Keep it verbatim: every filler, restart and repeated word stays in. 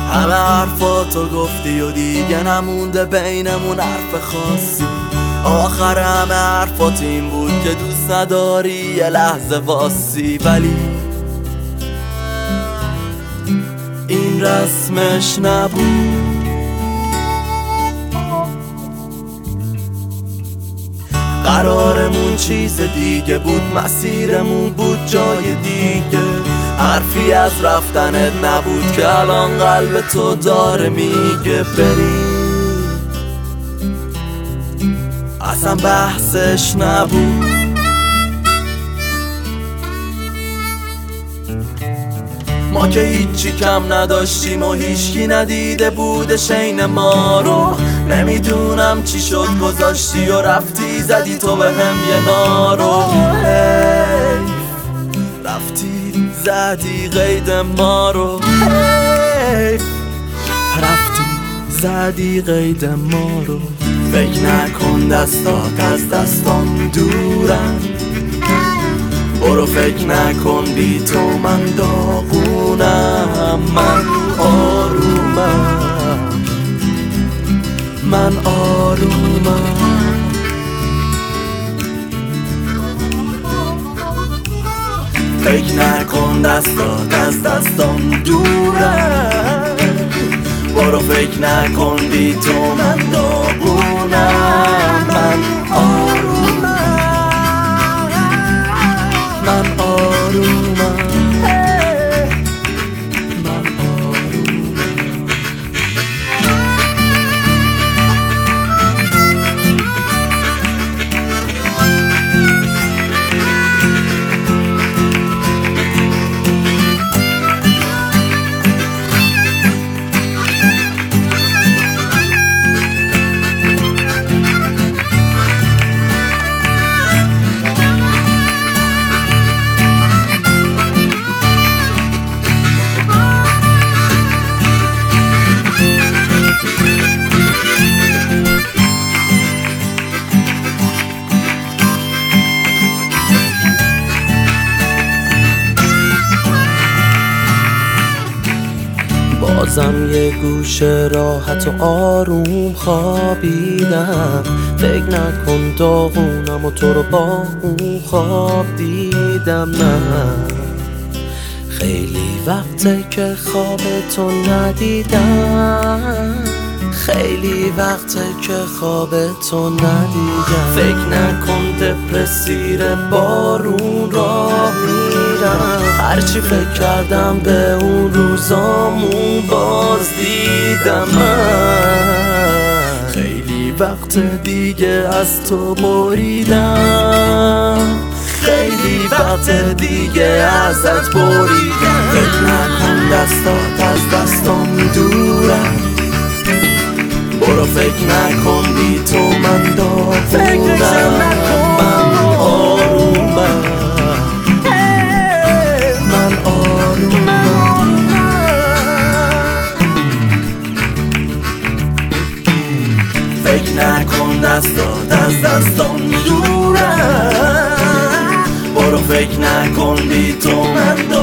همه حرفاتو گفتی و دیگه نمونده بینمون حرف خاصی. آخر همه حرفات این بود که دوست نداری یه لحظه واسی، ولی این رسمش نبود. قرارمون چیز دیگه بود، مسیرمون بود جای دیگه. حرفی از رفتنت نبود که الان قلب تو داره میگه بری. اصلا بحثش نبود. ما که هیچی کم نداشتیم و هیچکی ندیده بودش عین ما رو. نمیدونم چی شد گذاشتی و رفتی زدی تو به هم یه نارو. حیف رفتی زدی قید ما رو. حیف رفتی زدی قید ما رو. فکر نکن دستات از دستام دورن، برو فکر نکن بی تو من داغونم. من آرومم، من آرومم. فکر نکن دستات از دستام دورن، برو فکر نکن بی تو من داغونم. من آرومم، من آرومم. من آرومم. بازم یه گوشه راحت و آروم خوابیدم. فکر نکن داغونم و تو رو با اون خواب دیدم. نه خیلی وقته که خواب تو ندیدم، خیلی وقته که خواب تو ندیدم. فکر نکن دپرسیر بارون راه میرم. هرچی فکر کردم به اون روزامون باز دیدم. من خیلی وقت دیگه از تو بریدم، خیلی وقت دیگه ازت بریدم. فکر نکن دستات از دستام دورن، برو فکر نکن بی تو من داغونم. من آرومم، من آرومم. فکر نکن دستات از دستام دورن، برو فکر نکن بی تو من داغونم.